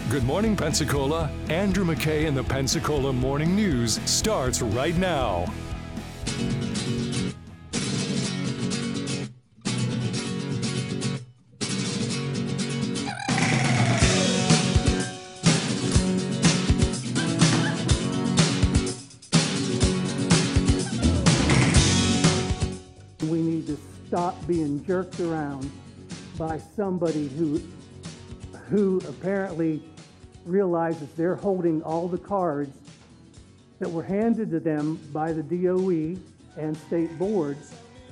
Good morning, Pensacola. Andrew McKay in the Pensacola Morning News starts right now. We need to stop being jerked around by somebody who apparently realizes they're holding all the cards that were handed to them by the DOE and state boards,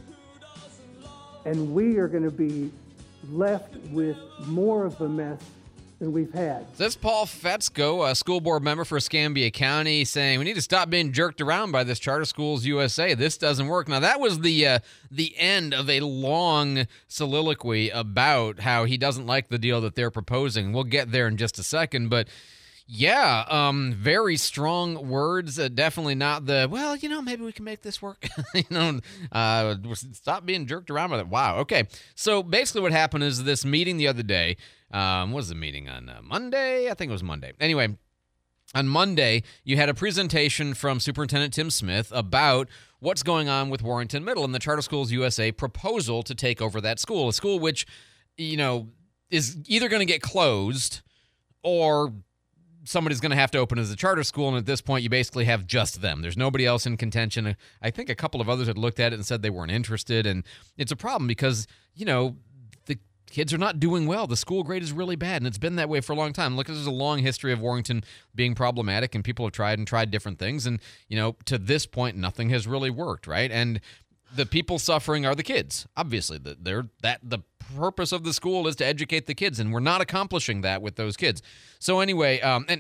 and we are going to be left with more of a mess than we've had. That's Paul Fetzko, a school board member for Escambia County, saying we need to stop being jerked around by this Charter Schools USA. This doesn't work. Now, that was the end of a long soliloquy about how he doesn't like the deal that they're proposing. We'll get there in just a second, but yeah, very strong words. Definitely not the, well, maybe we can make this work. Stop being jerked around by that. Wow. Okay. So basically what happened is this meeting the other day, what was the meeting on Monday? I think it was Monday. Anyway, on Monday, you had a presentation from Superintendent Tim Smith about what's going on with Warrington Middle and the Charter Schools USA proposal to take over that school, a school which, is either going to get closed or somebody's going to have to open as a charter school, and at this point, you basically have just them. There's nobody else in contention. I think a couple of others had looked at it and said they weren't interested, and it's a problem because, the kids are not doing well. The school grade is really bad, and it's been that way for a long time. Look, there's a long history of Warrington being problematic, and people have tried different things, and, to this point, nothing has really worked, right? And the people suffering are the kids. Obviously, the purpose of the school is to educate the kids, and we're not accomplishing that with those kids. So anyway,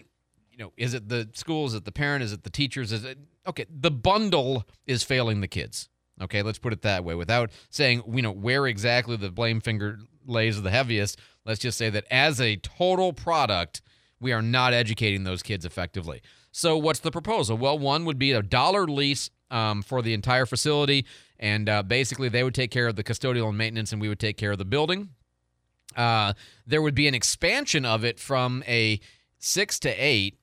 is it the school? Is it the parent? Is it the teachers? Okay, the bundle is failing the kids. Okay, let's put it that way. Without saying, where exactly the blame finger lays the heaviest, let's just say that as a total product, we are not educating those kids effectively. So what's the proposal? Well, one would be a $1 lease for the entire facility, and basically they would take care of the custodial and maintenance, and we would take care of the building. There would be an expansion of it from a 6 to 8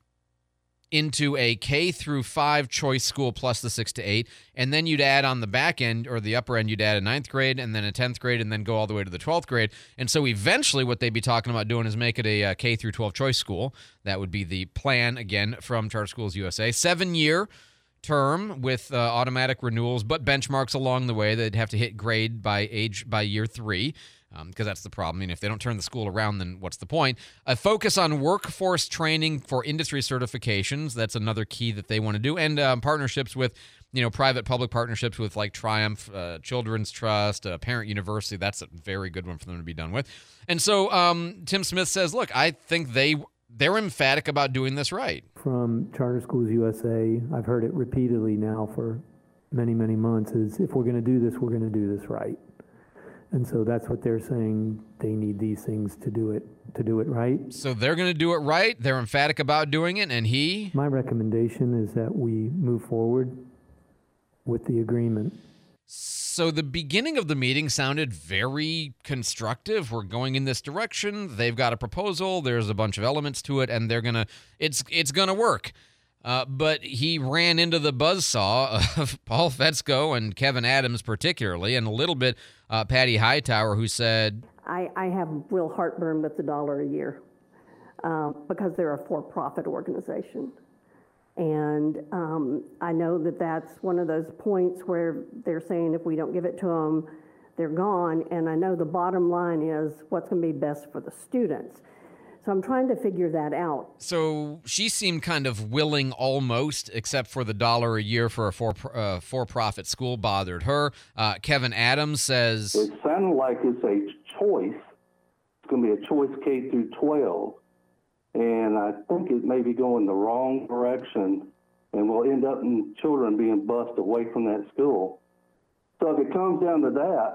into a K through 5 choice school plus the 6 to 8, and then you'd add on the back end or the upper end, you'd add a 9th grade and then a 10th grade and then go all the way to the 12th grade. And so eventually what they'd be talking about doing is make it a K through 12 choice school. That would be the plan, again, from Charter Schools USA. 7-year term with automatic renewals, but benchmarks along the way. They'd have to hit grade by year 3. Because that's the problem. If they don't turn the school around, then what's the point? A focus on workforce training for industry certifications. That's another key that they want to do. And partnerships with, private-public partnerships with like Triumph, Children's Trust, Parent University. That's a very good one for them to be done with. And so Tim Smith says, look, I think they're emphatic about doing this right. From Charter Schools USA, I've heard it repeatedly now for many, many months, is if we're going to do this, we're going to do this right. And so that's what they're saying. They need these things to do it right. So they're going to do it right. They're emphatic about doing it. And my recommendation is that we move forward with the agreement. So the beginning of the meeting sounded very constructive. We're going in this direction. They've got a proposal. There's a bunch of elements to it, and it's going to work. But he ran into the buzzsaw of Paul Fetzko and Kevin Adams particularly, and a little bit Patty Hightower, who said, I have real heartburn with the $1 a year because they're a for-profit organization. And I know that that's one of those points where they're saying if we don't give it to them, they're gone. And I know the bottom line is what's going to be best for the students. So I'm trying to figure that out. So she seemed kind of willing almost, except for the $1 a year for a for-profit school bothered her. Kevin Adams says, it sounded like it's a choice. It's going to be a choice K through 12. And I think it may be going the wrong direction, and we'll end up in children being bused away from that school. So if it comes down to that,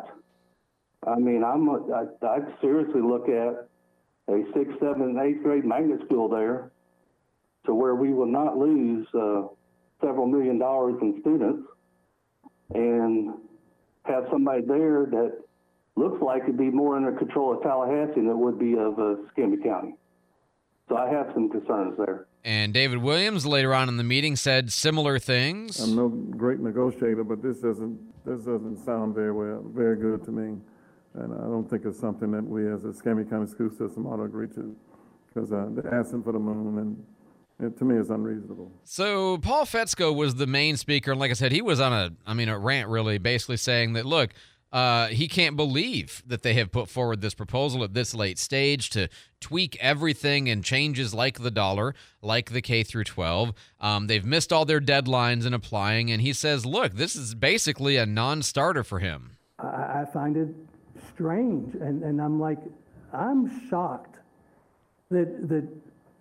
I'd seriously look at a 6th, 7th, and 8th grade magnet school there, to where we will not lose several $1 million in students, and have somebody there that looks like it'd be more under control of Tallahassee than it would be of Escambia County. So I have some concerns there. And David Williams later on in the meeting said similar things. I'm no great negotiator, but this doesn't sound very good to me. And I don't think it's something that we as a Escambia County school system ought to agree to, because they're asking for the moon, and to me it's unreasonable. So Paul Fetzko was the main speaker, and like I said, he was on a rant really, basically saying that, look, he can't believe that they have put forward this proposal at this late stage to tweak everything and changes like the dollar, like the K through 12. They've missed all their deadlines in applying, and he says, look, this is basically a non-starter for him. I find it strange, and I'm like, I'm shocked that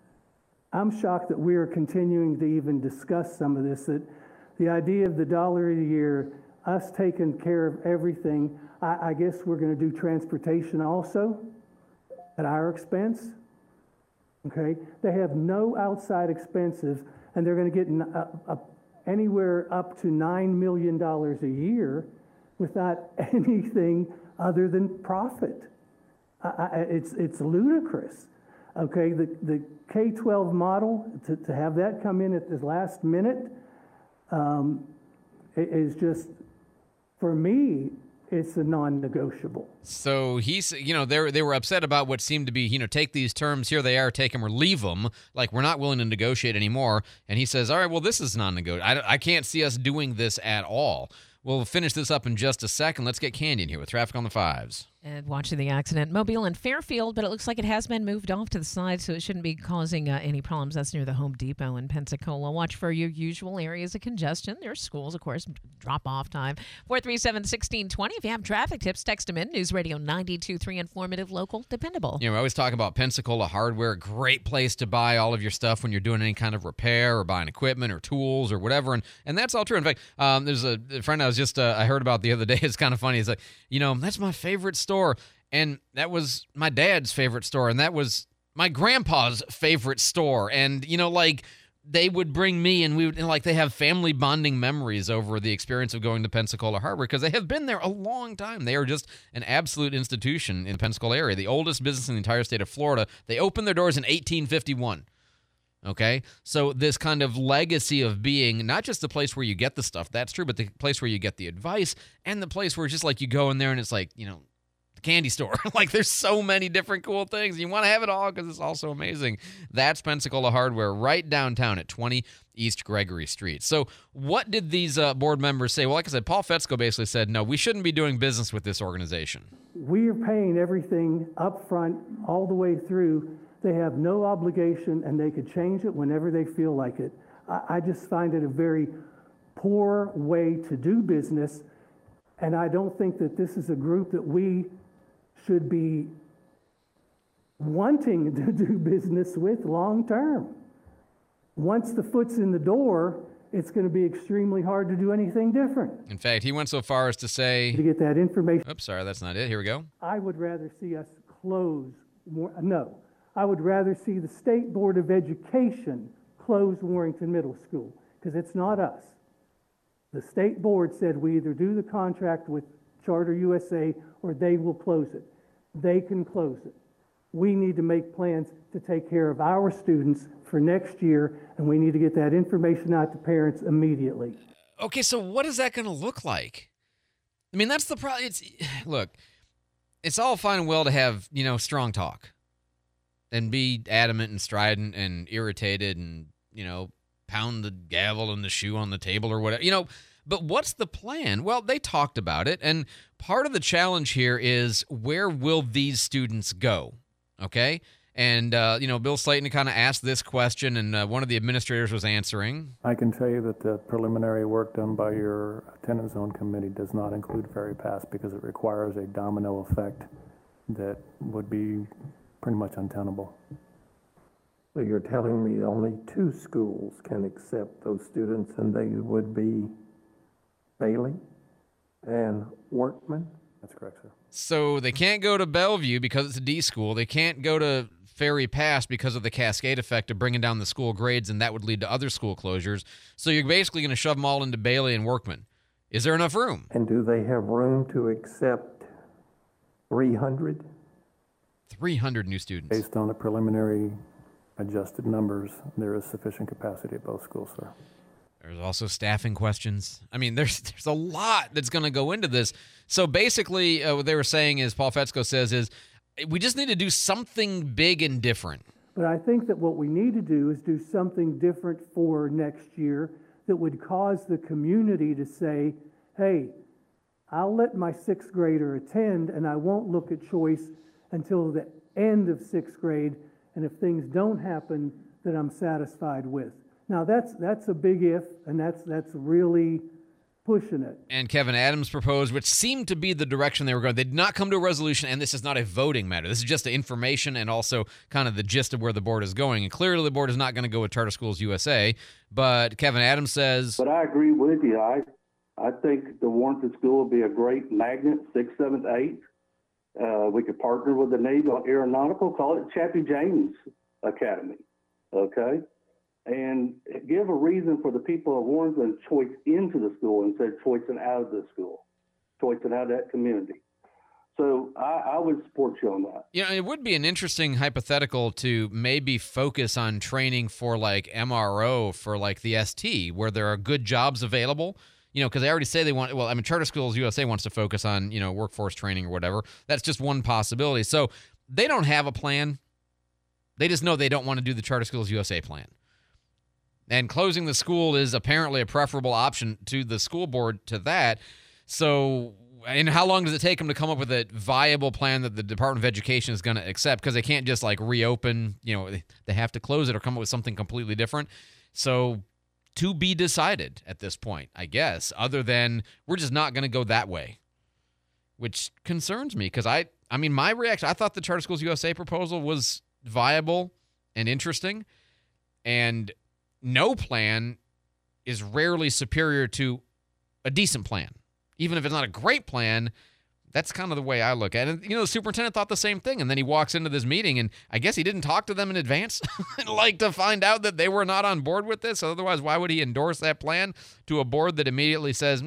we are continuing to even discuss some of this, that the idea of the dollar a year, us taking care of everything. I guess we're going to do transportation also at our expense. Okay, they have no outside expenses, and they're going to get anywhere up to $9 million a year without anything other than profit. It's ludicrous. Okay, the K-12 model, to have that come in at the last minute is just, for me, it's a non-negotiable. So he's, they were upset about what seemed to be, take these terms, here they are, take them or leave them. Like, we're not willing to negotiate anymore. And he says, all right, well, this is non-negotiable. I can't see us doing this at all. We'll finish this up in just a second. Let's get Candy in here with Traffic on the Fives. And watching the accident, Mobile and Fairfield, but it looks like it has been moved off to the side, so it shouldn't be causing any problems. That's near the Home Depot in Pensacola. Watch for your usual areas of congestion. There's schools, of course, drop-off time. 437-1620. If you have traffic tips, text them in. News Radio 92.3, informative, local, dependable. We always talk about Pensacola Hardware, great place to buy all of your stuff when you're doing any kind of repair or buying equipment or tools or whatever, and that's all true. In fact, there's a friend I was just I heard about the other day. It's kind of funny. It's like, that's my favorite store. And that was my dad's favorite store. And that was my grandpa's favorite store. And, they would bring me, and we would, they have family bonding memories over the experience of going to Pensacola Harbor, because they have been there a long time. They are just an absolute institution in the Pensacola area, the oldest business in the entire state of Florida. They opened their doors in 1851. Okay, so this kind of legacy of being not just the place where you get the stuff, that's true, but the place where you get the advice, and the place where it's just like you go in there and it's like, the candy store. There's so many different cool things. You want to have it all because it's all so amazing. That's Pensacola Hardware right downtown at 20 East Gregory Street. So what did these board members say? Well, like I said, Paul Fetzko basically said, no, we shouldn't be doing business with this organization. We are paying everything up front all the way through. They have no obligation, and they could change it whenever they feel like it. I just find it a very poor way to do business, and I don't think that this is a group that we should be wanting to do business with long term. Once the foot's in the door, it's going to be extremely hard to do anything different. In fact, he went so far as to say... To get that information... Oops, sorry, that's not it. Here we go. I would rather see us close... I would rather see the State Board of Education close Warrington Middle School, because it's not us. The state board said we either do the contract with Charter USA or they will close it. They can close it. We need to make plans to take care of our students for next year, and we need to get that information out to parents immediately. Okay, so what is that going to look like? I mean, that's the problem. Look, it's all fine and well to have, strong talk and be adamant and strident and irritated and, pound the gavel and the shoe on the table or whatever, But what's the plan? Well, they talked about it, and part of the challenge here is, where will these students go? Okay? And, Bill Slayton kind of asked this question, and one of the administrators was answering. I can tell you that the preliminary work done by your attendance zone committee does not include Ferry Pass, because it requires a domino effect that would be pretty much untenable. So you're telling me only 2 schools can accept those students, and they would be Bailey and Workman? That's correct, sir. So they can't go to Bellevue because it's a D school. They can't go to Ferry Pass because of the cascade effect of bringing down the school grades, and that would lead to other school closures. So you're basically going to shove them all into Bailey and Workman. Is there enough room? And do they have room to accept 300? 300 new students. Based on the preliminary adjusted numbers, there is sufficient capacity at both schools, sir. There's also staffing questions. I mean, there's a lot that's going to go into this. So basically, what they were saying is, Paul Fetzko says, is we just need to do something big and different. But I think that what we need to do is do something different for next year that would cause the community to say, hey, I'll let my sixth grader attend and I won't look at choice until the end of sixth grade, and if things don't happen, that I'm satisfied with. Now that's a big if, and that's really pushing it. And Kevin Adams proposed, which seemed to be the direction they were going. They did not come to a resolution, and this is not a voting matter. This is just information and also kind of the gist of where the board is going. And clearly the board is not going to go with Charter Schools USA, but Kevin Adams says... But I agree with you. I think the Warrenton School will be a great magnet, 6th, 7th, 8th. We could partner with the Navy on aeronautical, call it Chappie James Academy, okay? And give a reason for the people of Warrenton choice into the school instead of choicing out of the school, choicing out of that community. So I would support you on that. Yeah, it would be an interesting hypothetical to maybe focus on training for like MRO for like the ST, where there are good jobs available. You know, because they already say they want, well, I mean, Charter Schools USA wants to focus on, you know, workforce training or whatever. That's just one possibility. So they don't have a plan. They just know they don't want to do the Charter Schools USA plan. And closing the school is apparently a preferable option to the school board to that. So, and how long does it take them to come up with a viable plan that the Department of Education is going to accept? Because they can't just like reopen, you know, they have to close it or come up with something completely different. So, to be decided at this point, I guess, other than we're just not going to go that way, which concerns me because I mean, my reaction, I thought the Charter Schools USA proposal was viable and interesting, and no plan is rarely superior to a decent plan. Even if it's not a great plan, that's kind of the way I look at it. And, you know, the superintendent thought the same thing, and then he walks into this meeting, and I guess he didn't talk to them in advance, like to find out that they were not on board with this. Otherwise, why would he endorse that plan to a board that immediately says,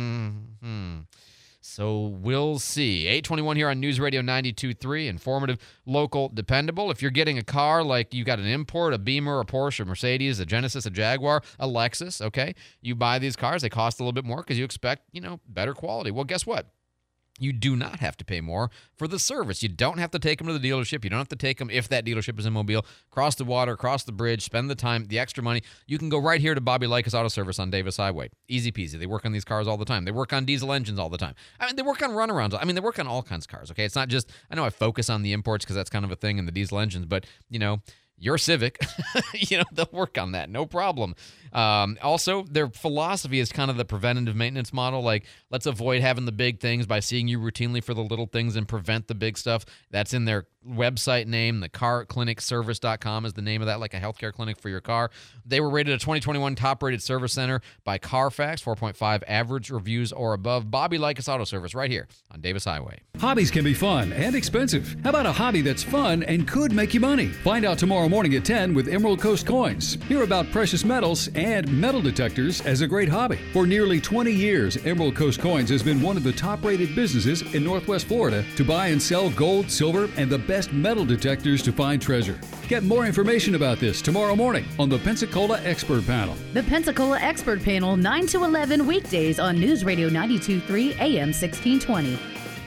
So we'll see. 821 here on News Radio 92.3, informative, local, dependable. If you're getting a car like you got an import, a Beamer, a Porsche, a Mercedes, a Genesis, a Jaguar, a Lexus, okay, you buy these cars, they cost a little bit more because you expect, you know, better quality. Well, guess what? You do not have to pay more for the service. You don't have to take them to the dealership. You don't have to take them, if that dealership is in Mobile, cross the water, cross the bridge, spend the time, the extra money. You can go right here to Bobby Likas Auto Service on Davis Highway. Easy peasy. They work on these cars all the time. They work on diesel engines all the time. I mean, they work on runarounds. I mean, they work on all kinds of cars, okay? It's not just, I know I focus on the imports because that's kind of a thing in the diesel engines, but, you know, your Civic, you know, they'll work on that. No problem. Also, their philosophy is kind of the preventative maintenance model. Like, let's avoid having the big things by seeing you routinely for the little things and prevent the big stuff. That's in their website name. The carclinicservice.com is the name of that, like a healthcare clinic for your car. They were rated a 2021 top-rated service center by Carfax, 4.5 average reviews or above. Bobby Likas Auto Service right here on Davis Highway. Hobbies can be fun and expensive. How about a hobby that's fun and could make you money? Find out tomorrow morning at 10 with Emerald Coast Coins. Hear about precious metals and metal detectors as a great hobby. For nearly 20 years, Emerald Coast Coins has been one of the top-rated businesses in Northwest Florida to buy and sell gold, silver, and the best metal detectors to find treasure. Get more information about this tomorrow morning on the Pensacola Expert Panel. The Pensacola Expert Panel, 9 to 11 weekdays on News Radio 92.3 AM 1620.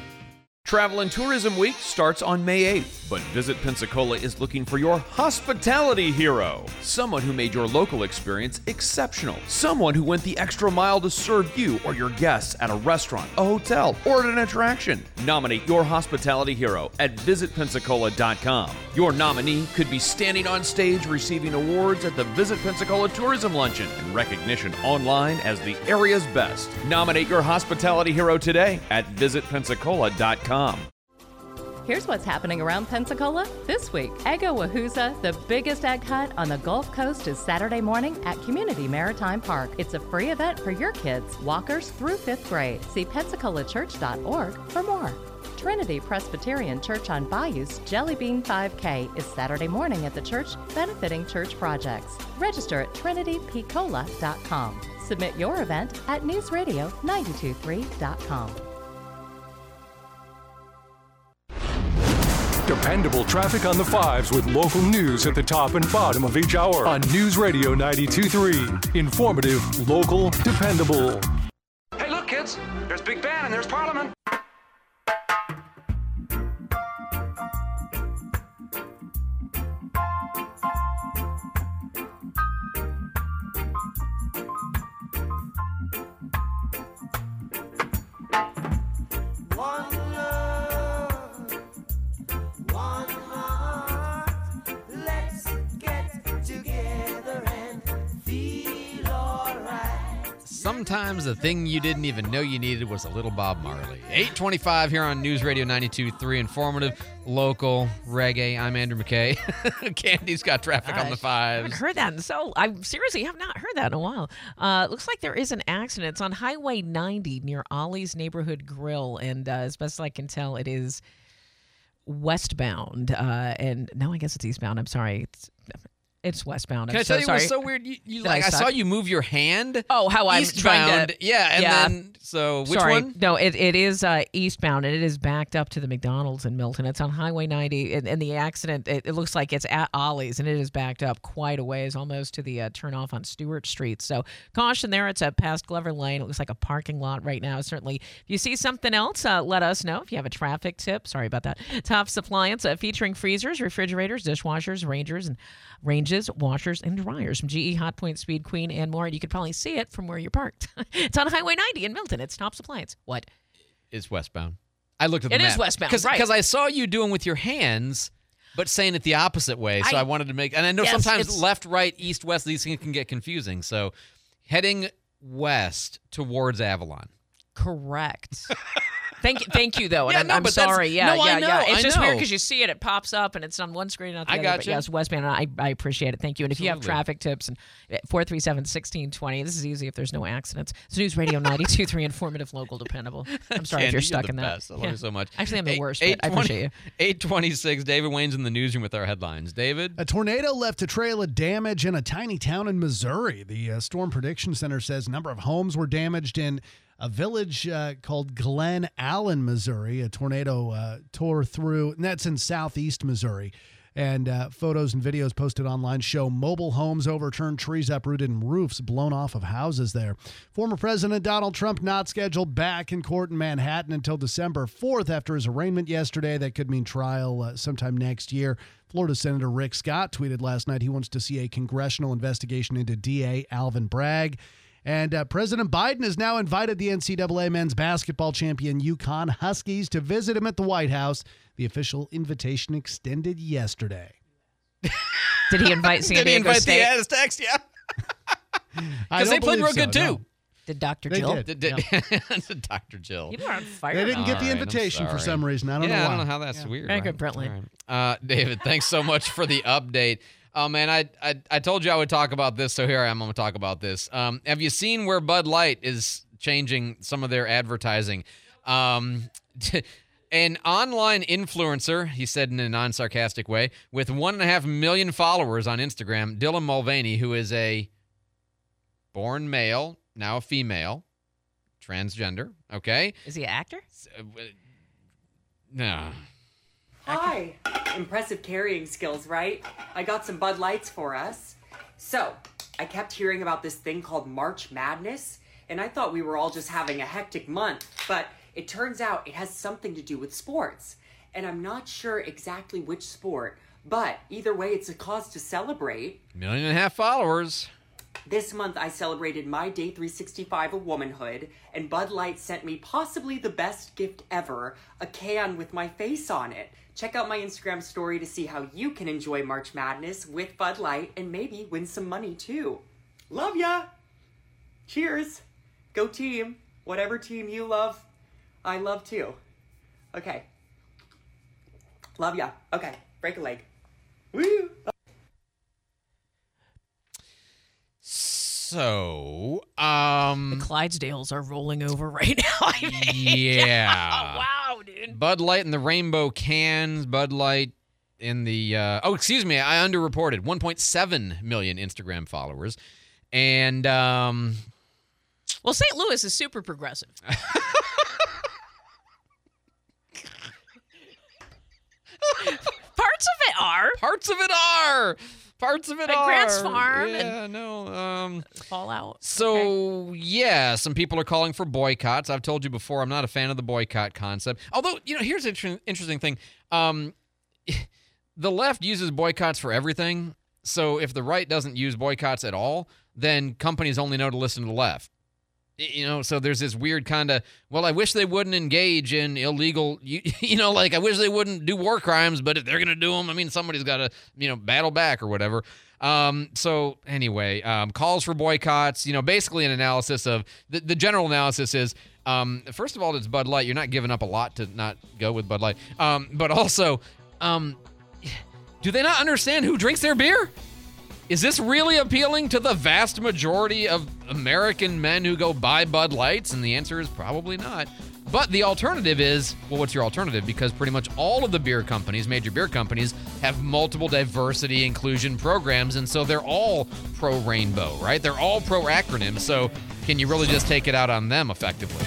Travel and Tourism Week starts on May 8th, but Visit Pensacola is looking for your hospitality hero. Someone who made your local experience exceptional. Someone who went the extra mile to serve you or your guests at a restaurant, a hotel, or at an attraction. Nominate your hospitality hero at visitpensacola.com. Your nominee could be standing on stage receiving awards at the Visit Pensacola Tourism Luncheon and recognition online as the area's best. Nominate your hospitality hero today at visitpensacola.com. Here's what's happening around Pensacola this week. Eggo-Wahooza, the biggest egg hunt on the Gulf Coast, is Saturday morning at Community Maritime Park. It's a free event for your kids, walkers through 5th grade. See pensacolachurch.org for more. Trinity Presbyterian Church on Bayou's Jelly Bean 5K is Saturday morning at the church, benefiting church projects. Register at trinitypecola.com. Submit your event at newsradio923.com. Dependable traffic on the 5s with local news at the top and bottom of each hour on News Radio 92.3. Informative, local, dependable. Hey, look, kids. There's Big Ben and there's Parliament. Sometimes the thing you didn't even know you needed was a little Bob Marley. 8:25 here on News Radio 92.3, informative, local, reggae. I'm Andrew McKay. Candy's got traffic on the 5s. I haven't heard that. So I seriously have not heard that in a while. Looks like there is an accident. It's on Highway 90 near Ollie's Neighborhood Grill, and as best as I can tell, it is westbound. And no, I guess it's eastbound. I'm sorry. It's westbound. Can I tell you what's so weird? You I saw you move your hand. Oh, how I'm eastbound. trying to. Yeah, and then, so which one? No, it is eastbound, and it is backed up to the McDonald's in Milton. It's on Highway 90, and the accident, it looks like it's at Ollie's, and it is backed up quite a ways, almost to the turnoff on Stewart Street. So caution there. It's past Glover Lane. It looks like a parking lot right now. Certainly, if you see something else, let us know. If you have a traffic tip, sorry about that. Tops Appliance, featuring freezers, refrigerators, dishwashers, ranges, washers, and dryers from GE, Hotpoint, Speed Queen, and more. And you could probably see it from where you're parked. It's on Highway 90 in Milton. It's Tops Appliance. What? It's westbound. I looked at the map. It is westbound, right. Because I saw you doing with your hands, but saying it the opposite way. So I wanted to make, and I know sometimes left, right, east, west, these things can get confusing. So heading west towards Avalon. Correct. Thank you, though. And Yeah, I'm sorry. Yeah. I know. It's just weird because you see it pops up, and it's on one screen, not the other. got But you. yes, westbound. And I appreciate it. Thank you. And if you have Absolutely. traffic tips, and 437-1620, this is easy if there's no accidents. It's News Radio 92.3, informative, local, dependable. I'm sorry if you're stuck in that. Best. I love you so much. Actually, I'm the worst, but I appreciate you. 8:26. David Wayne's in the newsroom with our headlines. David? A tornado left a trail of damage in a tiny town in Missouri. The Storm Prediction Center says a number of homes were damaged in a village called Glen Allen, Missouri. A tornado tore through, and that's in southeast Missouri. And photos and videos posted online show mobile homes overturned, trees uprooted, and roofs blown off of houses there. Former President Donald Trump not scheduled back in court in Manhattan until December 4th after his arraignment yesterday. That could mean trial sometime next year. Florida Senator Rick Scott tweeted last night he wants to see a congressional investigation into DA Alvin Bragg. And President Biden has now invited the NCAA men's basketball champion UConn Huskies to visit him at the White House. The official invitation extended yesterday. Did he invite San Diego State? the Aztecs? Yeah. Because they played real good, too. No. Did Dr. They Jill? did. Dr. Jill. You are on fire. They didn't get the All right, I'm invitation for sorry. some reason. I don't know why. I don't know how that's weird. Very right? good, Brentley. All right. David, thanks so much for the update. Oh, man, I told you I would talk about this, so here I am. I'm going to talk about this. Have you seen where Bud Light is changing some of their advertising? An online influencer, he said in a non-sarcastic way, with 1.5 million followers on Instagram, Dylan Mulvaney, who is a born male, now a female, transgender, okay? Is he an actor? No. Hi. Impressive carrying skills, right? I got some Bud Lights for us. So, I kept hearing about this thing called March Madness, and I thought we were all just having a hectic month, but it turns out it has something to do with sports. And I'm not sure exactly which sport, but either way, it's a cause to celebrate. 1.5 million followers. This month, I celebrated my day 365 of womanhood, and Bud Light sent me possibly the best gift ever, a can with my face on it. Check out my Instagram story to see how you can enjoy March Madness with Bud Light and maybe win some money too. Love ya! Cheers! Go team! Whatever team you love, I love too. Okay. Love ya. Okay, break a leg. Woo! So, The Clydesdales are rolling over right now. yeah. Wow, dude. Bud Light in the rainbow cans, Bud Light in the, excuse me, I underreported, 1.7 million Instagram followers. And, Well, St. Louis is super progressive. are. Parts of it are. Parts of it Like are. Grant's Farm Yeah, no. Fallout. So, yeah, some people are calling for boycotts. I've told you before, I'm not a fan of the boycott concept. Although, here's an interesting thing. The left uses boycotts for everything. So if the right doesn't use boycotts at all, then companies only know to listen to the left. So there's this weird kind of, well, I wish they wouldn't engage in illegal, like I wish they wouldn't do war crimes, but if they're going to do them, I mean, somebody's got to, battle back or whatever. So anyway, calls for boycotts, basically an analysis of, the general analysis is, first of all, it's Bud Light. You're not giving up a lot to not go with Bud Light. But also, do they not understand who drinks their beer? Is this really appealing to the vast majority of American men who go buy Bud Lights? And the answer is probably not. But the alternative is, well, what's your alternative? Because pretty much all of the beer companies, major beer companies, have multiple diversity inclusion programs, and so they're all pro-rainbow, right? They're all pro-acronym, so can you really just take it out on them effectively?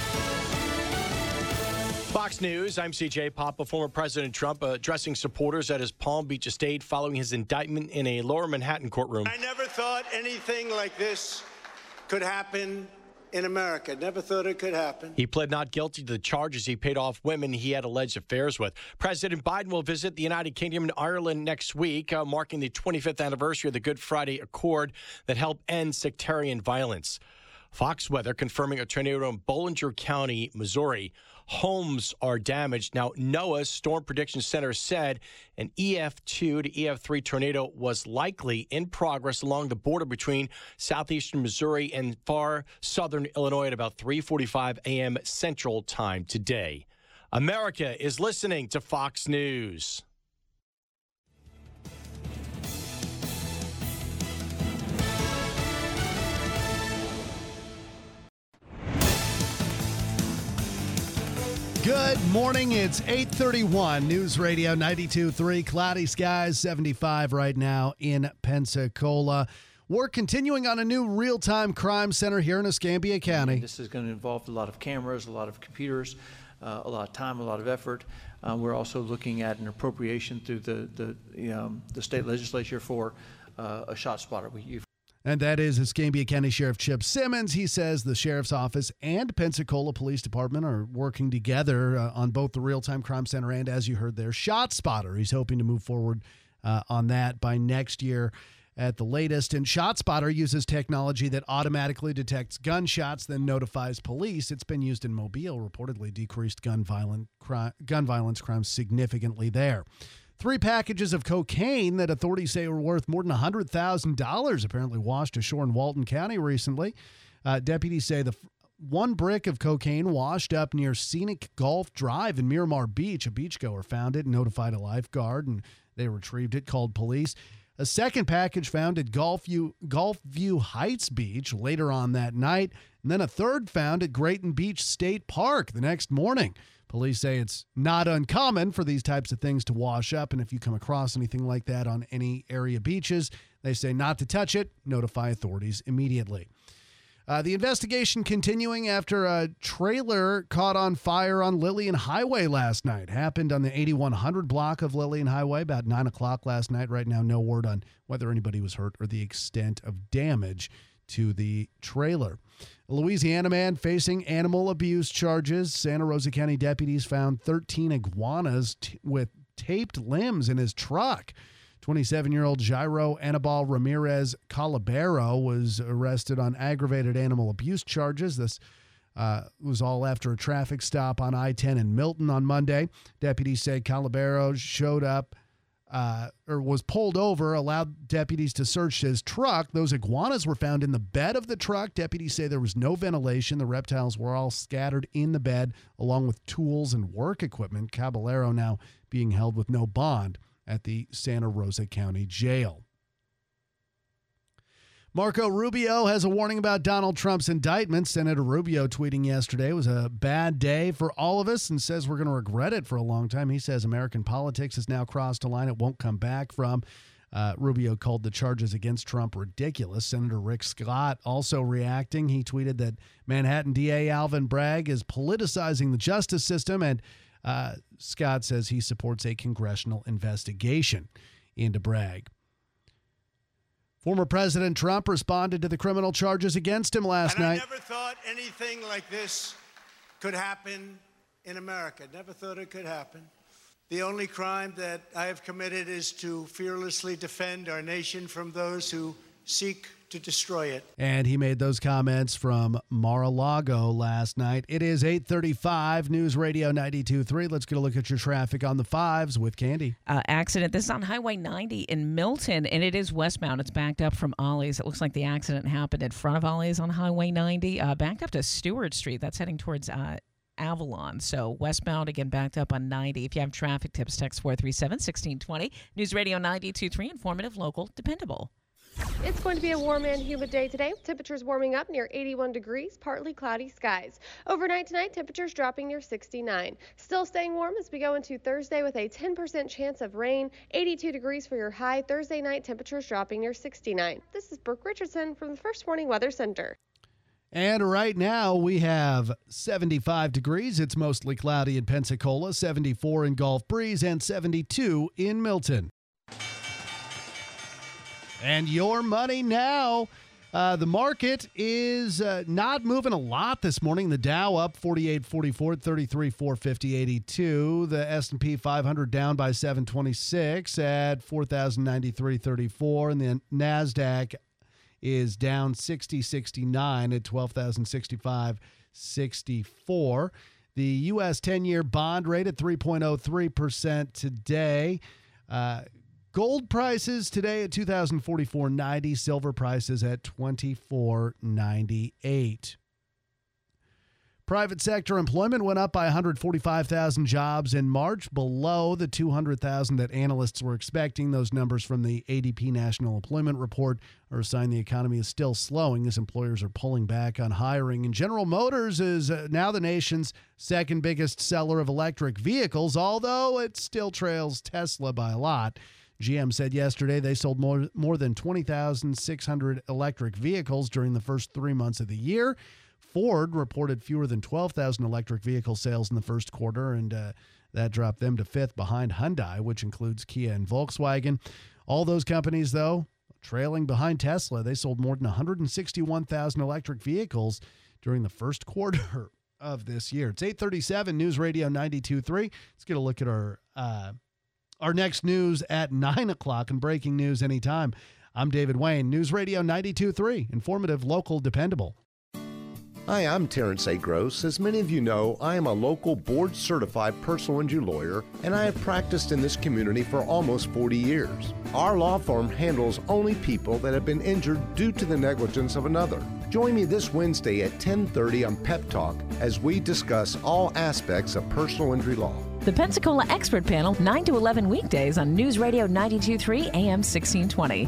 Fox News, I'm CJ Papa. Former President Trump addressing supporters at his Palm Beach estate following his indictment in a lower Manhattan courtroom. I never thought anything like this could happen in America. Never thought it could happen. He pled not guilty to the charges he paid off women he had alleged affairs with. President Biden will visit the United Kingdom and Ireland next week, marking the 25th anniversary of the Good Friday Accord that helped end sectarian violence. Fox Weather confirming a tornado in Bollinger County, Missouri. Homes are damaged. Now, NOAA's Storm Prediction Center said an EF2 to EF3 tornado was likely in progress along the border between southeastern Missouri and far southern Illinois at about 3:45 a.m. Central Time today. America is listening to Fox News. Good morning. It's 8:31. News Radio 92.3. Cloudy skies, 75 right now in Pensacola. We're continuing on a new real-time crime center here in Escambia County. This is going to involve a lot of cameras, a lot of computers, a lot of time, a lot of effort. We're also looking at an appropriation through the state legislature for a shot spotter. And that is Escambia County Sheriff Chip Simmons. He says the Sheriff's Office and Pensacola Police Department are working together on both the Real-Time Crime Center and, as you heard there, Shot Spotter. He's hoping to move forward on that by next year at the latest. And Shot Spotter uses technology that automatically detects gunshots, then notifies police. It's been used in Mobile, reportedly decreased gun violence crimes significantly there. 3 packages of cocaine that authorities say were worth more than $100,000 apparently washed ashore in Walton County recently. Deputies say the one brick of cocaine washed up near Scenic Gulf Drive in Miramar Beach. A beachgoer found it and notified a lifeguard, and they retrieved it, called police. A second package found at Gulfview Heights Beach later on that night, and then a third found at Grayton Beach State Park the next morning. Police say it's not uncommon for these types of things to wash up, and if you come across anything like that on any area beaches, they say not to touch it, notify authorities immediately. The investigation continuing after a trailer caught on fire on Lillian Highway last night. Happened on the 8100 block of Lillian Highway about 9 o'clock last night. Right now, no word on whether anybody was hurt or the extent of damage to the trailer. A Louisiana man facing animal abuse charges. Santa Rosa County deputies found 13 iguanas with taped limbs in his truck. 27-year-old Jairo Anibal Ramirez Calabero was arrested on aggravated animal abuse charges. This was all after a traffic stop on I-10 in Milton on Monday. Deputies say Calabero showed up or was pulled over, allowed deputies to search his truck. Those iguanas were found in the bed of the truck. Deputies say there was no ventilation. The reptiles were all scattered in the bed, along with tools and work equipment. Caballero now being held with no bond at the Santa Rosa County Jail. Marco Rubio has a warning about Donald Trump's indictment. Senator Rubio tweeting yesterday it was a bad day for all of us and says we're going to regret it for a long time. He says American politics has now crossed a line it won't come back from. Rubio called the charges against Trump ridiculous. Senator Rick Scott also reacting. He tweeted that Manhattan DA Alvin Bragg is politicizing the justice system, and Scott says he supports a congressional investigation into Bragg. Former President Trump responded to the criminal charges against him last night. I never thought anything like this could happen in America. Never thought it could happen. The only crime that I have committed is to fearlessly defend our nation from those who seek to destroy it. And he made those comments from Mar-a-Lago last night. It is 8:35, News Radio 92.3. Let's get a look at your traffic on the 5s with Candy. Accident. This is on Highway 90 in Milton, and it is westbound. It's backed up from Ollie's. It looks like the accident happened in front of Ollie's on Highway 90. Backed up to Stewart Street. That's heading towards Avalon. So westbound, again, backed up on 90. If you have traffic tips, text 437-1620. News Radio 92.3, informative, local, dependable. It's going to be a warm and humid day today. Temperatures warming up near 81 degrees, partly cloudy skies. Overnight tonight, temperatures dropping near 69. Still staying warm as we go into Thursday with a 10% chance of rain. 82 degrees for your high. Thursday night, temperatures dropping near 69. This is Brooke Richardson from the First Warning Weather Center. And right now we have 75 degrees. It's mostly cloudy in Pensacola, 74 in Gulf Breeze, and 72 in Milton. And your money now. The market is not moving a lot this morning. The Dow up 48.44 at 33,450.82. The S&P 500 down by 726 at 4,093.34. And the NASDAQ is down 60.69 at 12,065.64. The U.S. 10-year bond rate at 3.03% today. Gold prices today at $2,044.90. Silver prices at $24.98. Private sector employment went up by 145,000 jobs in March, below the 200,000 that analysts were expecting. Those numbers from the ADP National Employment Report are a sign the economy is still slowing as employers are pulling back on hiring. And General Motors is now the nation's second biggest seller of electric vehicles, although it still trails Tesla by a lot. GM said yesterday they sold more than 20,600 electric vehicles during the first 3 months of the year. Ford reported fewer than 12,000 electric vehicle sales in the first quarter, and that dropped them to fifth behind Hyundai, which includes Kia and Volkswagen. All those companies, though, trailing behind Tesla. They sold more than 161,000 electric vehicles during the first quarter of this year. It's 8:37, News Radio 92.3. Let's get a look at our next news at 9 o'clock and breaking news anytime. I'm David Wayne, News Radio 92.3, informative, local, dependable. Hi, I'm Terrence A. Gross. As many of you know, I am a local board-certified personal injury lawyer, and I have practiced in this community for almost 40 years. Our law firm handles only people that have been injured due to the negligence of another. Join me this Wednesday at 10:30 on Pep Talk as we discuss all aspects of personal injury law. The Pensacola Expert Panel, 9 to 11 weekdays on News Radio 92.3 AM 1620.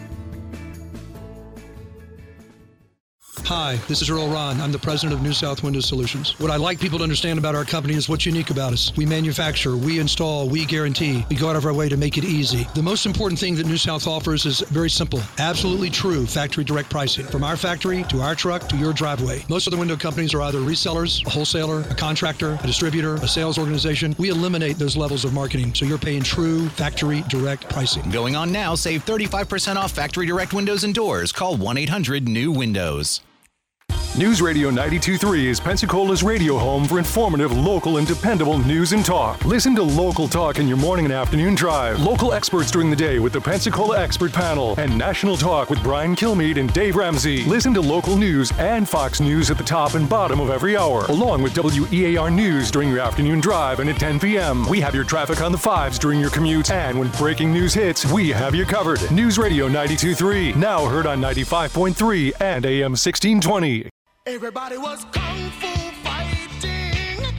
Hi, this is Earl Ron. I'm the president of New South Window Solutions. What I'd like people to understand about our company is what's unique about us. We manufacture, we install, we guarantee. We go out of our way to make it easy. The most important thing that New South offers is very simple, absolutely true factory direct pricing. From our factory to our truck to your driveway. Most other window companies are either resellers, a wholesaler, a contractor, a distributor, a sales organization. We eliminate those levels of marketing, so you're paying true factory direct pricing. Going on now, save 35% off factory direct windows and doors. Call 1-800-NEW-WINDOWS. News Radio 92.3 is Pensacola's radio home for informative, local, and dependable news and talk. Listen to local talk in your morning and afternoon drive. Local experts during the day with the Pensacola Expert Panel. And national talk with Brian Kilmeade and Dave Ramsey. Listen to local news and Fox News at the top and bottom of every hour. Along with WEAR News during your afternoon drive and at 10 p.m. We have your traffic on the 5s during your commute. And when breaking news hits, we have you covered. News Radio 92.3. Now heard on 95.3 and AM 1620. Everybody was kung fu fighting.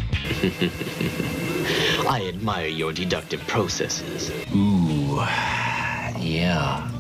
I admire your deductive processes. Ooh, yeah.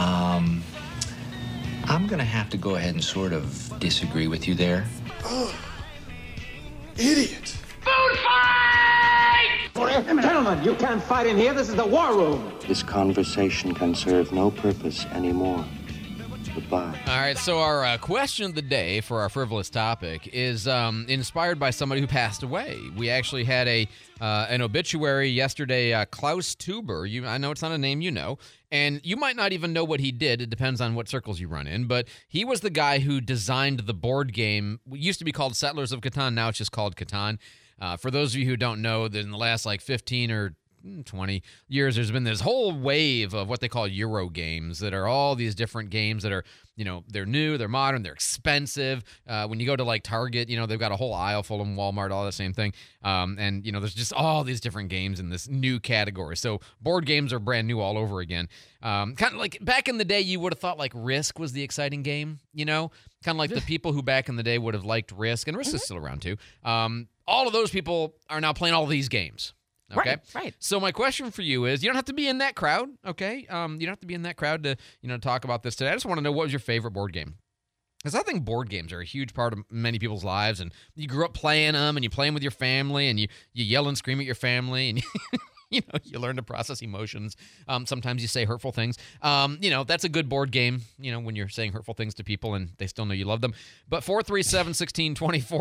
I'm gonna have to go ahead and sort of disagree with you there. Oh, idiot. Food fight! Gentlemen, you can't fight in here. This is the war room. This conversation can serve no purpose anymore. Goodbye. All right, so our question of the day for our frivolous topic is inspired by somebody who passed away. We actually had an obituary yesterday, Klaus Tuber. I know it's not a name you know, and you might not even know what he did. It depends on what circles you run in, but he was the guy who designed the board game. It used to be called Settlers of Catan. Now it's just called Catan. For those of you who don't know, that in the last 15 or 20 years, there's been this whole wave of what they call Euro games that are all these different games that are, they're new, they're modern, they're expensive. When you go to Target, they've got a whole aisle full of them, Walmart, all the same thing. And there's just all these different games in this new category. So board games are brand new all over again. Kind of like back in the day, you would have thought Risk was the exciting game, kind of like the people who back in the day would have liked Risk, and Risk is still around too. All of those people are now playing all these games. Okay. Right. So my question for you is, you don't have to be in that crowd, okay? You don't have to be in that crowd to, talk about this today. I just want to know, what was your favorite board game? Because I think board games are a huge part of many people's lives, and you grew up playing them, and you play them with your family, and you yell and scream at your family, and you learn to process emotions. Sometimes you say hurtful things. That's a good board game, when you're saying hurtful things to people and they still know you love them. But 437-1620,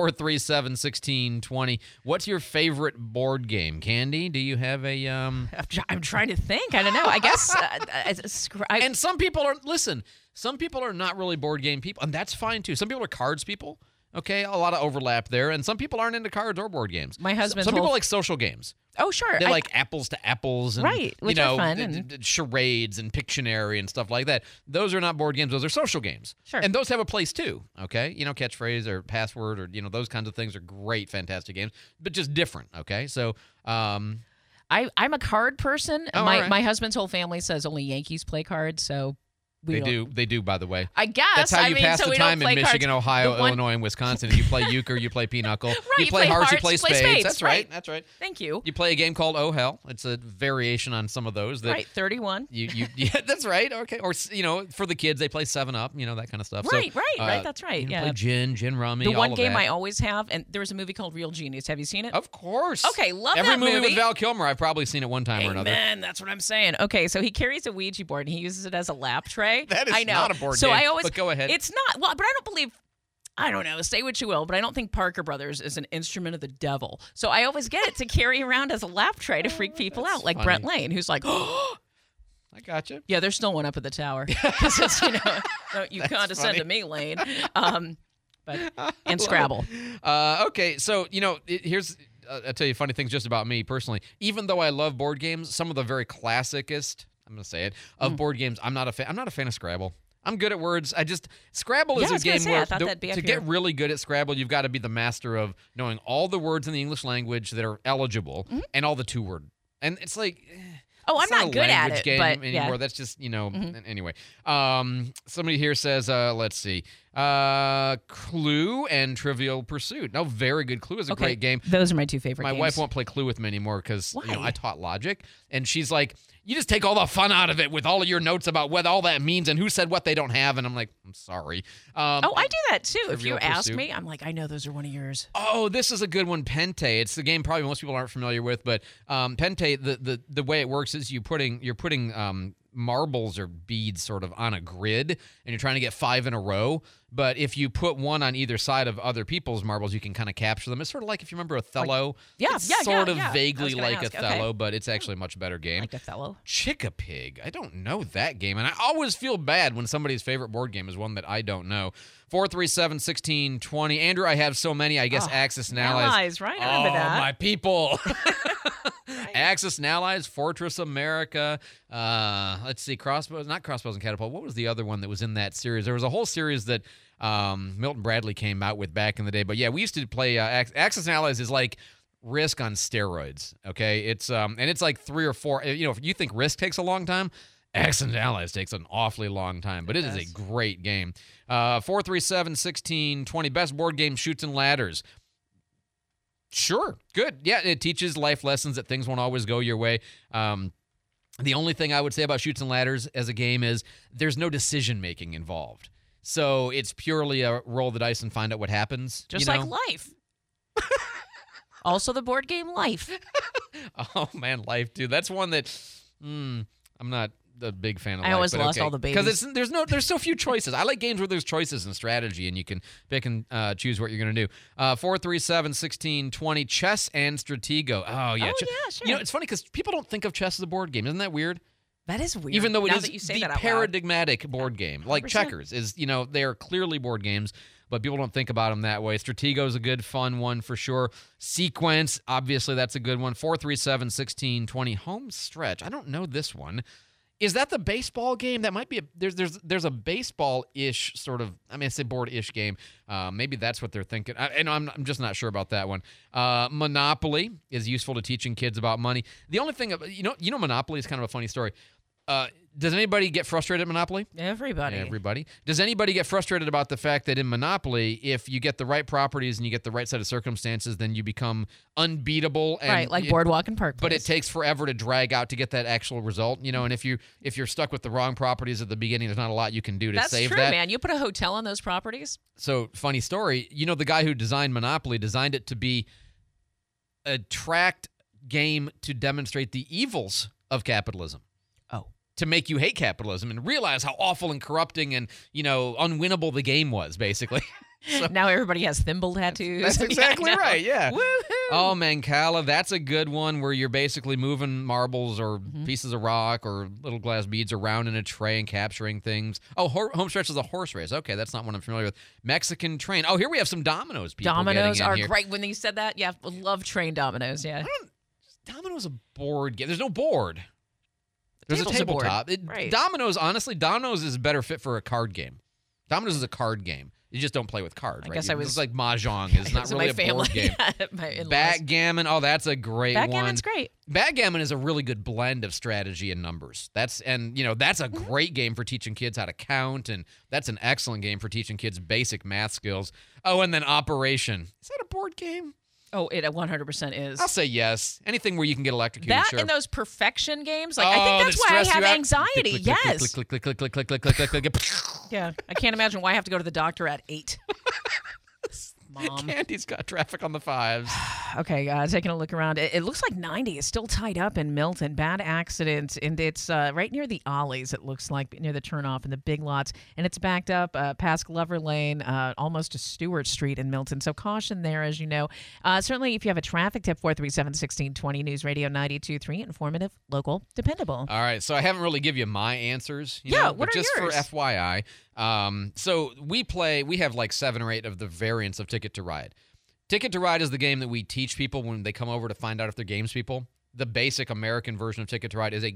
437-1620. What's your favorite board game? Candy, do you have a... I'm trying to think. I don't know. I guess... And some people are... Listen, some people are not really board game people, and that's fine too. Some people are cards people. Okay, a lot of overlap there, and some people aren't into cards or board games. My husband. Some people like social games. Oh, sure. They like apples to apples, and which are fun, charades and Pictionary and stuff like that. Those are not board games; those are social games. Sure. And those have a place too. Okay, catchphrase or password or those kinds of things are great, fantastic games, but just different. Okay, so. I'm a card person. Oh, my husband's whole family says only Yankees play cards, so. They do, by the way. I guess. That's how you pass the time in Michigan, cards. Ohio, Illinois, and Wisconsin. You play euchre, you play pinochle. Right, you play hearts, you play spades. spades. That's right. Right. That's right. Thank you. You play a game called Oh Hell. It's a variation on some of those. Right, 31. Yeah, that's right. Okay. Or, for the kids, they play 7-Up, that kind of stuff. Right, so, right. That's right. You play gin rummy, the all one of game that. I always have, and there was a movie called Real Genius. Have you seen it? Of course. Okay, love Every that movie. movie with Val Kilmer, I've probably seen it one time or another. Man, that's what I'm saying. Okay, so he carries a Ouija board, and he uses it as a lap tray. That is I know. not a board so game. I always, but go ahead. It's not. Well, but I don't believe. I don't know. Say what you will, but I don't think Parker Brothers is an instrument of the devil. So I always get it to carry around as a lap tray to freak people out, like funny. Brent Lane, who's like, oh. I got you. Yeah, there's still one up at the tower. Because it's, don't you condescend to me, Lane. And Scrabble. Okay, so, here's... I'll tell you funny things just about me personally. Even though I love board games, some of the very classicest, I'm going to say it, of board games, I'm not a fan of Scrabble. I'm good at words. Scrabble is a game where to get really good at Scrabble, you've got to be the master of knowing all the words in the English language that are eligible and all the 2-word. And it's like... Oh, it's I'm not good at it, game but anymore. yeah. That's just, Anyway, somebody here says, let's see, Clue and Trivial Pursuit. No, very good. Clue is a great game. Those are my two favorite My games. wife won't play Clue with me anymore because I taught logic, and she's like, you just take all the fun out of it with all of your notes about what all that means and who said what they don't have, and I'm like, I'm sorry. I do that too. If you Trivial ask Pursuit. me, I'm like, I know those are one of yours. Oh, this is a good one, Pente. It's the game probably most people aren't familiar with, but Pente, the way it works is you're putting marbles or beads sort of on a grid, and you're trying to get 5 in a row. But if you put one on either side of other people's marbles, you can kind of capture them. It's sort of like if you remember Othello. It's sort of vaguely like Othello, but it's actually a much better game. Like Othello. Chick-a-Pig. I don't know that game, and I always feel bad when somebody's favorite board game is one that I don't know. 437-1620. Andrew, I have so many. I guess Axis and Allies. Allies, right? I remember that. My people. Axis and Allies, Fortress America. Let's see, not Crossbows and Catapult. What was the other one that was in that series? There was a whole series that Milton Bradley came out with back in the day. But yeah, we used to play Axis and Allies is like Risk on steroids. Okay, it's and it's like 3 or 4. If you think Risk takes a long time, Axis and Allies takes an awfully long time, but it is a great game. 437-1620. Best board game, Chutes and Ladders. Sure, good. Yeah, it teaches life lessons that things won't always go your way. The only thing I would say about Chutes and Ladders as a game is there's no decision-making involved. So it's purely a roll the dice and find out what happens. Just like life. Also the board game Life. Oh, man, Life, dude. That's one that I'm not a big fan of. I always lost all the babies because there's so few choices. I like games where there's choices and strategy, and you can pick and choose what you're going to do. 437-1620, chess and Stratego. Oh yeah, sure. You know, it's funny because people don't think of chess as a board game. Isn't that weird? That is weird. Even though it now is that you say the that out loud. paradigmatic board game, like 100%. checkers is, they are clearly board games, but people don't think about them that way. Stratego is a good, fun one for sure. Sequence, obviously, that's a good one. 437-1620, home stretch. I don't know this one. Is that the baseball game? That might be there's a baseball-ish sort of, I say board-ish game. Maybe that's what they're thinking. I'm just not sure about that one. Monopoly is useful to teaching kids about money. The only thing, Monopoly is kind of a funny story. Does anybody get frustrated at Monopoly? Everybody. Does anybody get frustrated about the fact that in Monopoly, if you get the right properties and you get the right set of circumstances, then you become unbeatable? And right, like Boardwalk and Park Place. But it takes forever to drag out to get that actual result, and if you're stuck with the wrong properties at the beginning, there's not a lot you can do to save that. That's true, man. You put a hotel on those properties. So, funny story, the guy who designed Monopoly designed it to be a tracked game to demonstrate the evils of capitalism. To make you hate capitalism and realize how awful and corrupting and, unwinnable the game was, basically. So, now everybody has thimble tattoos. That's exactly right, yeah. Woohoo! Oh, Mancala, that's a good one where you're basically moving marbles or pieces of rock or little glass beads around in a tray and capturing things. Oh, home stretch is a horse race. Okay, that's not one I'm familiar with. Mexican train. Oh, here we have some dominoes people Dominoes getting in are here. Great. When you said that, yeah, love train dominoes, yeah. Dominoes a board game. There's no board. There's a Table's tabletop. Right. Dominoes, honestly, Dominoes is better fit for a card game. Dominoes is a card game. You just don't play with cards, right? I guess I was... It's like Mahjong. It's not really a board game. Backgammon. Oh, that's a great one. Backgammon's great. Backgammon is a really good blend of strategy and numbers. That's a great game for teaching kids how to count, and that's an excellent game for teaching kids basic math skills. Oh, and then Operation. Is that a board game? Oh, it 100% is. I'll say yes. Anything where you can get electrocuted, that sure. and those perfection games, I think that's why I have anxiety. Yes. Click, click, click, click, click, click, click, click, click. Yeah, I can't imagine why I have to go to the doctor at 8. Mom. Candy's got traffic on the 5s. Okay, taking a look around. It looks like 90 is still tied up in Milton. Bad accident, and it's right near the Ollies, it looks like, near the turnoff in the Big Lots. And it's backed up past Glover Lane, almost to Stewart Street in Milton. So caution there, as you know. Certainly, if you have a traffic tip, 437-1620, News Radio 92.3, informative, local, dependable. All right, so I haven't really give you my answers. What but are just yours? For FYI. So we have like 7 or 8 of the variants of Ticket to Ride. Ticket to Ride is the game that we teach people when they come over to find out if they're games people. The basic American version of Ticket to Ride is a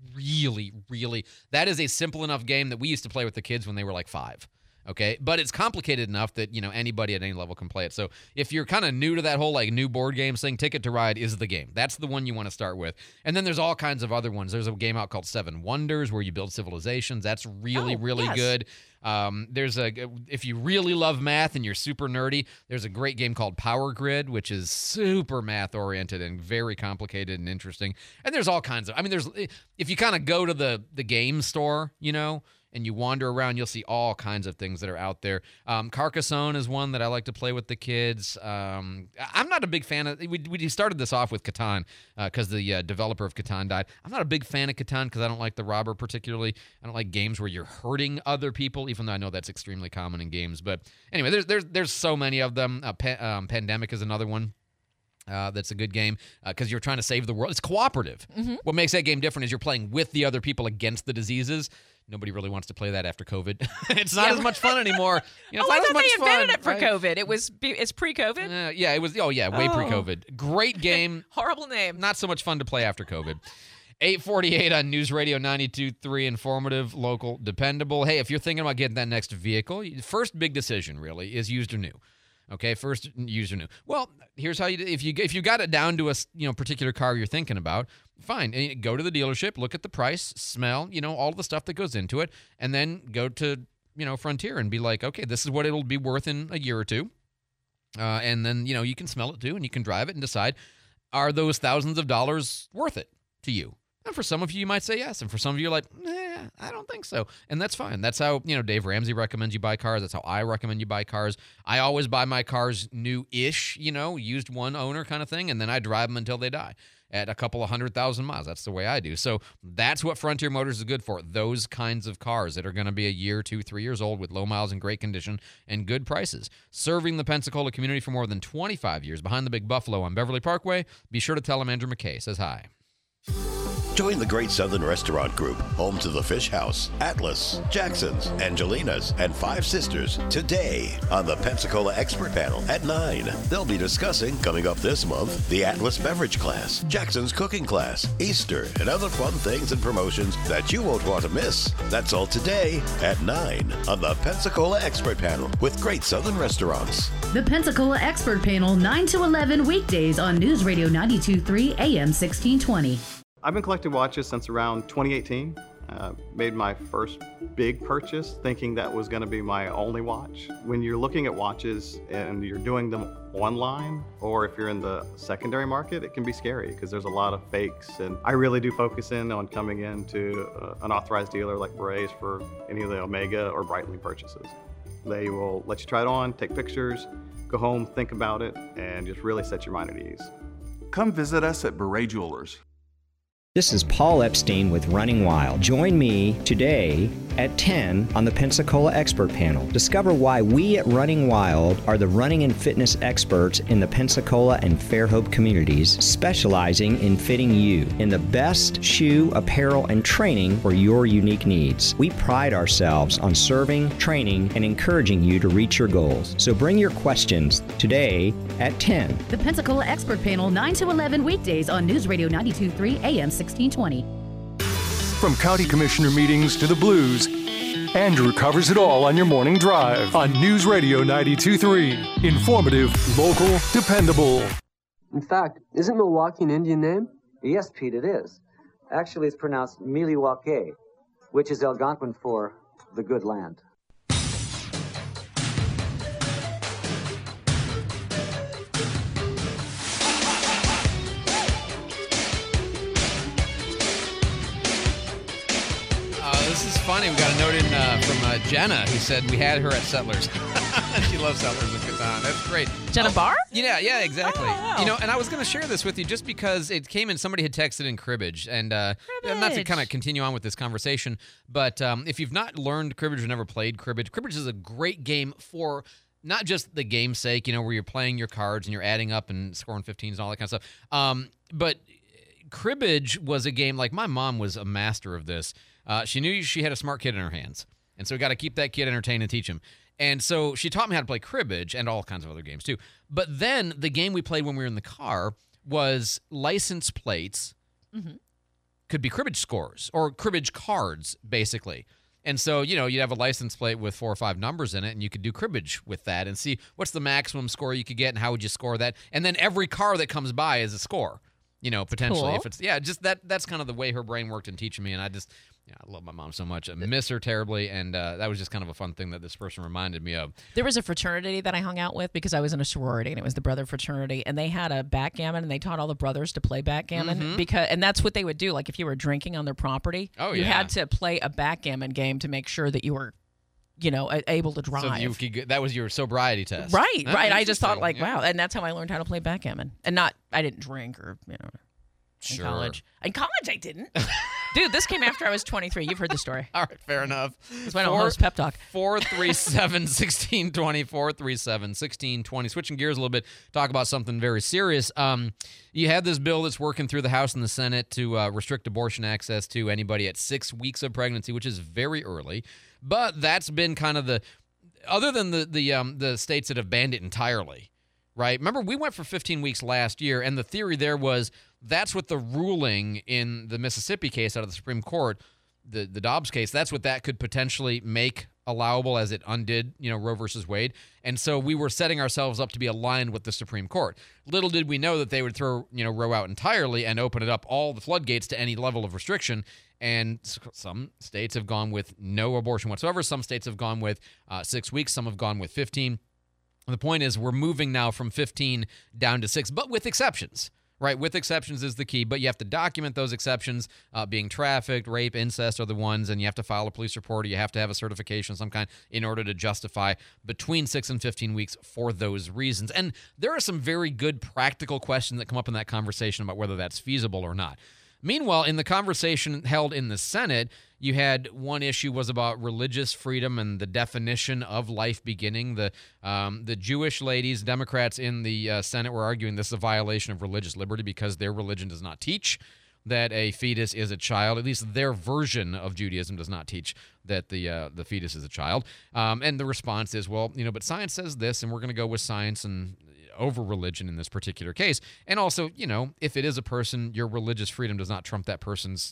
that is a simple enough game that we used to play with the kids when they were like 5. Okay, but it's complicated enough that anybody at any level can play it. So if you're kind of new to that whole new board game thing, Ticket to Ride is the game. That's the one you want to start with. And then there's all kinds of other ones. There's a game out called 7 Wonders where you build civilizations. That's really good. If you really love math and you're super nerdy, there's a great game called Power Grid, which is super math oriented and very complicated and interesting. And there's all kinds of. If you kind of go to the game store, and you wander around, you'll see all kinds of things that are out there. Carcassonne is one that I like to play with the kids. I'm not a big fan of... We started this off with Catan because the developer of Catan died. I'm not a big fan of Catan because I don't like the robber particularly. I don't like games where you're hurting other people, even though I know that's extremely common in games. But anyway, there's so many of them. Pandemic is another one. That's a good game because you're trying to save the world. It's cooperative. Mm-hmm. What makes that game different is you're playing with the other people against the diseases. Nobody really wants to play that after COVID. It's not as much fun anymore. I thought they invented it for COVID. It's pre-COVID? Yeah, it was. Oh, yeah, way pre-COVID. Great game. Horrible name. Not so much fun to play after COVID. 848 on News Radio 92.3, informative, local, dependable. Hey, if you're thinking about getting that next vehicle, first big decision really is used or new. Okay, first used or new. Well, here's how you if you got it down to a particular car you're thinking about, fine. And go to the dealership, look at the price, smell, all the stuff that goes into it, and then go to Frontier and be like, okay, this is what it'll be worth in a year or two, and then you can smell it too, and you can drive it and decide, are those thousands of dollars worth it to you? And for some of you might say yes, and for some of you, you're like, I don't think so. And that's fine. That's how, Dave Ramsey recommends you buy cars. That's how I recommend you buy cars. I always buy my cars new-ish, used one owner kind of thing, and then I drive them until they die. at a couple of 100,000 miles. That's the way I do. So that's what Frontier Motors is good for. Those kinds of cars that are going to be a year, 2, 3 years old with low miles and great condition and good prices. Serving the Pensacola community for more than 25 years behind the Big Buffalo on Beverly Parkway. Be sure to tell him Andrew McKay says hi. Join the Great Southern Restaurant Group, home to the Fish House, Atlas, Jackson's, Angelina's, and Five Sisters, today on the Pensacola Expert Panel at 9. They'll be discussing, coming up this month, the Atlas Beverage Class, Jackson's Cooking Class, Easter, and other fun things and promotions that you won't want to miss. That's all today at 9 on the Pensacola Expert Panel with Great Southern Restaurants. The Pensacola Expert Panel, 9 to 11 weekdays on News Radio 92.3 AM 1620. I've been collecting watches since around 2018. Made my first big purchase thinking that was going to be my only watch. When you're looking at watches and you're doing them online, or if you're in the secondary market, it can be scary because there's a lot of fakes. And I really do focus in on coming into an authorized dealer like Berets for any of the Omega or Breitling purchases. They will let you try it on, take pictures, go home, think about it, and just really set your mind at ease. Come visit us at Beret Jewelers. This is Paul Epstein with Running Wild. Join me today at 10 on the Pensacola Expert Panel. Discover why we at Running Wild are the running and fitness experts in the Pensacola and Fairhope communities, specializing in fitting you in the best shoe, apparel, and training for your unique needs. We pride ourselves on serving, training, and encouraging you to reach your goals. So bring your questions today at 10. The Pensacola Expert Panel, 9 to 11 weekdays on News Radio 92.3 AM 1620. From county commissioner meetings to the blues, Andrew covers it all on your morning drive on News Radio 92.3. Informative, local, dependable. In fact, isn't Milwaukee an Indian name? Yes, Pete, it is. Actually, it's pronounced Milwaukee, which is Algonquin for the good land. This is funny. We got a note in from Jenna who said we had her at Settlers. She loves Settlers in Catan. That's great. Jenna Barr? Yeah, exactly. Oh, wow. You know, and I was going to share this with you just because it came in. Somebody had texted in cribbage, and not to kind of continue on with this conversation, but if you've not learned cribbage or never played cribbage, cribbage is a great game for not just the game's sake, you know, where you're playing your cards and you're adding up and scoring 15s and all that kind of stuff. But cribbage was a game, like my mom was a master of this. She knew she had a smart kid in her hands, and so we got to keep that kid entertained and teach him. And so she taught me how to play cribbage and all kinds of other games too. But then the game we played when we were in the car was license plates. Mm-hmm. Could be cribbage scores or cribbage cards, basically. And so, you know, you'd have a license plate with 4 or 5 numbers in it, and you could do cribbage with that and see what's the maximum score you could get and how would you score that. And then every car that comes by is a score, you know, potentially. Cool. If it's, yeah, just that's kind of the way her brain worked in teaching me. And I love my mom so much. I miss her terribly, and that was just kind of a fun thing that this person reminded me of. There was a fraternity that I hung out with because I was in a sorority, and it was the brother fraternity, and they had a backgammon, and they taught all the brothers to play backgammon and that's what they would do. Like if you were drinking on their property, you had to play a backgammon game to make sure that you were, you know, able to drive. So you could, that was your sobriety test, right? Right. I just thought like, wow, and that's how I learned how to play backgammon, and I didn't drink or in college. In college, I didn't. Dude, this came after I was 23. You've heard the story. All right, fair enough. That's why I don't host Pep Talk. 437-1620, 437-1620. Switching gears a little bit, talk about something very serious. You had this bill that's working through the House and the Senate to restrict abortion access to anybody at 6 weeks of pregnancy, which is very early. But that's been kind of other than the states that have banned it entirely, right? Remember, we went for 15 weeks last year, and the theory there was that's what the ruling in the Mississippi case out of the Supreme Court, the Dobbs case, that's what that could potentially make allowable as it undid, Roe versus Wade. And so we were setting ourselves up to be aligned with the Supreme Court. Little did we know that they would throw, Roe out entirely and open it up all the floodgates to any level of restriction. And some states have gone with no abortion whatsoever. Some states have gone with 6 weeks. Some have gone with 15. And the point is we're moving now from 15 down to 6, but with exceptions. right? With exceptions is the key, but you have to document those exceptions, being trafficked, rape, incest are the ones, and you have to file a police report or you have to have a certification of some kind in order to justify between 6 and 15 weeks for those reasons. And there are some very good practical questions that come up in that conversation about whether that's feasible or not. Meanwhile, in the conversation held in the Senate, you had one issue was about religious freedom and the definition of life beginning. The Jewish ladies, Democrats in the Senate, were arguing this is a violation of religious liberty because their religion does not teach that a fetus is a child. At least their version of Judaism does not teach that the fetus is a child. And the response is, well, but science says this, and we're going to go with science and over religion in this particular case. And also, if it is a person, your religious freedom does not trump that person's,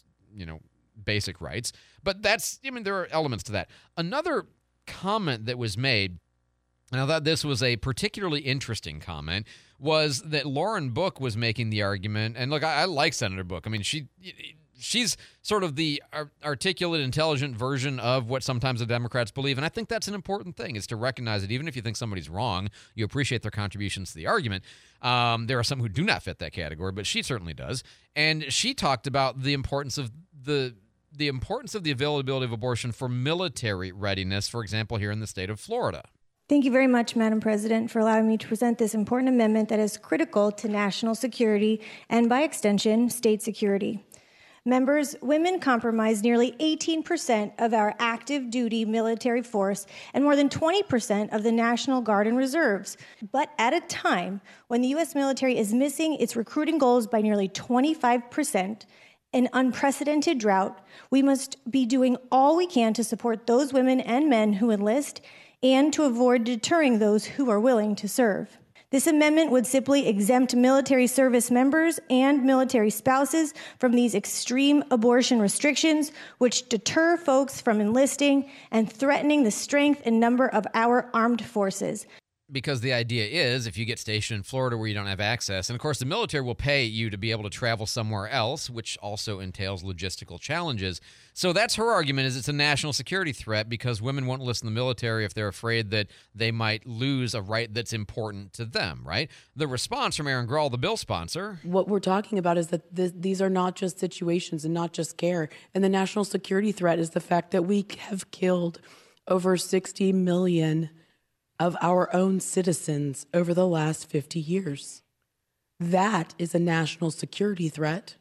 basic rights. But there are elements to that. Another comment that was made, and I thought this was a particularly interesting comment, was that Lauren Book was making the argument, and look, I like Senator Book. I mean, she's sort of the articulate, intelligent version of what sometimes the Democrats believe, and I think that's an important thing, is to recognize that even if you think somebody's wrong, you appreciate their contributions to the argument. There are some who do not fit that category, but she certainly does. And she talked about the importance of the availability of abortion for military readiness, for example, here in the state of Florida. Thank you very much, Madam President, for allowing me to present this important amendment that is critical to national security and, by extension, state security. Members, women comprise nearly 18% of our active duty military force and more than 20% of the National Guard and Reserves. But at a time when the U.S. military is missing its recruiting goals by nearly 25%, an unprecedented drought, we must be doing all we can to support those women and men who enlist and to avoid deterring those who are willing to serve. This amendment would simply exempt military service members and military spouses from these extreme abortion restrictions, which deter folks from enlisting and threatening the strength and number of our armed forces. Because the idea is, if you get stationed in Florida where you don't have access, and of course the military will pay you to be able to travel somewhere else, which also entails logistical challenges. So that's her argument, is it's a national security threat because women won't enlist in the military if they're afraid that they might lose a right that's important to them, right? The response from Aaron Grawl, the bill sponsor. What we're talking about is that these are not just situations and not just care. And the national security threat is the fact that we have killed over 60 million of our own citizens over the last 50 years. That is a national security threat.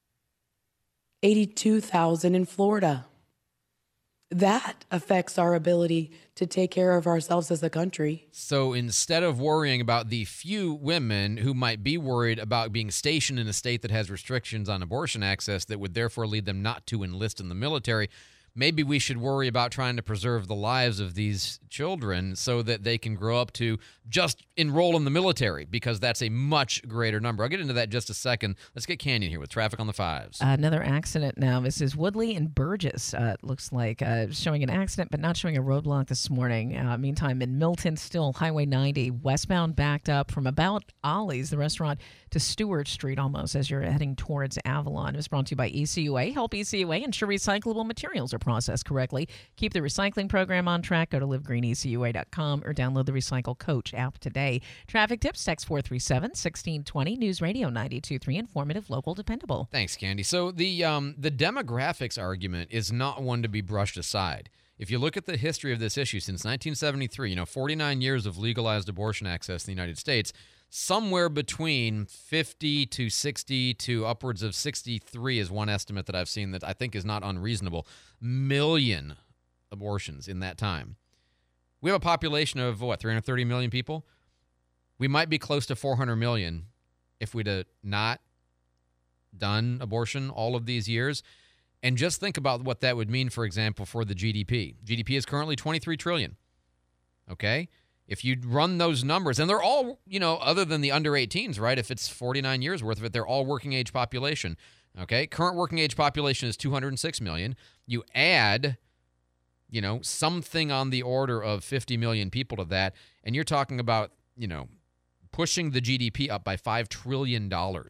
82,000 in Florida. That affects our ability to take care of ourselves as a country. So instead of worrying about the few women who might be worried about being stationed in a state that has restrictions on abortion access that would therefore lead them not to enlist in the military, maybe we should worry about trying to preserve the lives of these children so that they can grow up to just enroll in the military, because that's a much greater number. I'll get into that in just a second. Let's get Canyon here with traffic on the fives. Another accident now. This is Woodley and Burgess. It looks like showing an accident, but not showing a roadblock this morning. Meantime, in Milton, still Highway 90 westbound backed up from about Ollie's, the restaurant, to Stewart Street almost as you're heading towards Avalon. It was brought to you by ECUA. Help ECUA ensure recyclable materials are processed correctly. Keep the recycling program on track. Go to livegreenecua.com or download the Recycle Coach app today. Traffic tips, text 437-1620. News Radio 92.3, informative, local, dependable. Thanks, Candy. So the demographics argument is not one to be brushed aside. If you look at the history of this issue since 1973, 49 years of legalized abortion access in the United States, somewhere between 50 to 60 to upwards of 63 is one estimate that I've seen that I think is not unreasonable, million abortions in that time. We have a population of, 330 million people? We might be close to 400 million if we'd not done abortion all of these years. And just think about what that would mean, for example, for the GDP. GDP is currently $23 trillion. Okay? If you run those numbers, and they're all, other than the under 18s, right? If it's 49 years worth of it, they're all working age population. Okay? Current working age population is 206 million. You add, something on the order of 50 million people to that, and you're talking about, pushing the GDP up by $5 trillion.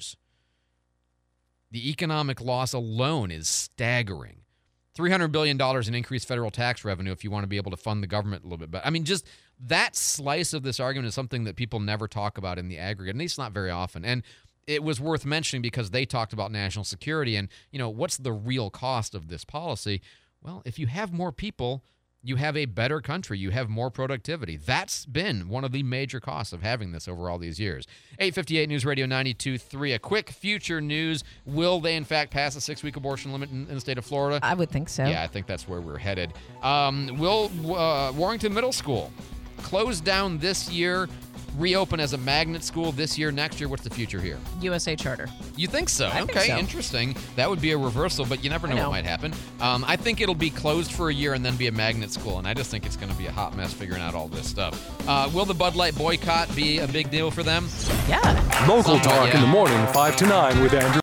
The economic loss alone is staggering. $300 billion in increased federal tax revenue if you want to be able to fund the government a little bit better. I mean, just that slice of this argument is something that people never talk about in the aggregate, at least not very often. And it was worth mentioning because they talked about national security and, what's the real cost of this policy? Well, if you have more people, you have a better country. You have more productivity. That's been one of the major costs of having this over all these years. 858 News Radio 92.3. A quick future news. Will they, in fact, pass a 6-week abortion limit in the state of Florida? I would think so. Yeah, I think that's where we're headed. Will Warrington Middle School close down this year, reopen as a magnet school this year, next year? What's the future here? USA Charter. You think so? I Okay, think so. Interesting. That would be a reversal, but you never know what might happen. I think it'll be closed for a year and then be a magnet school, and I just think it's going to be a hot mess figuring out all this stuff. Will the Bud Light boycott be a big deal for them? Yeah. Local Somewhat, talk in yeah. the morning, 5 to 9 with Andrew.